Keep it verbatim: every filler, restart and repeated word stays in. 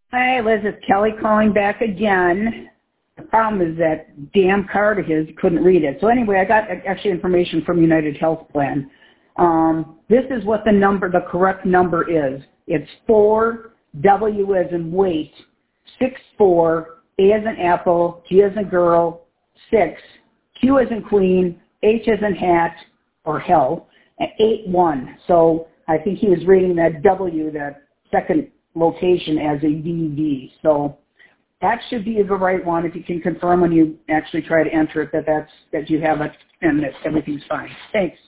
Hi, Liz. It's Kelly calling back again. The problem is that damn card of his couldn't read it. So anyway, I got actually information from United Health Plan. Um, this is what the number, the correct number is. It's four, W as in wait, six four, A as in apple, G as in girl, six, Q as in queen, H as in hat or hell, and eight one. So I think he was reading that W, that second location, as a V V. So that should be the right one if you can confirm when you actually try to enter it that that's that you have it and that everything's fine. Thanks.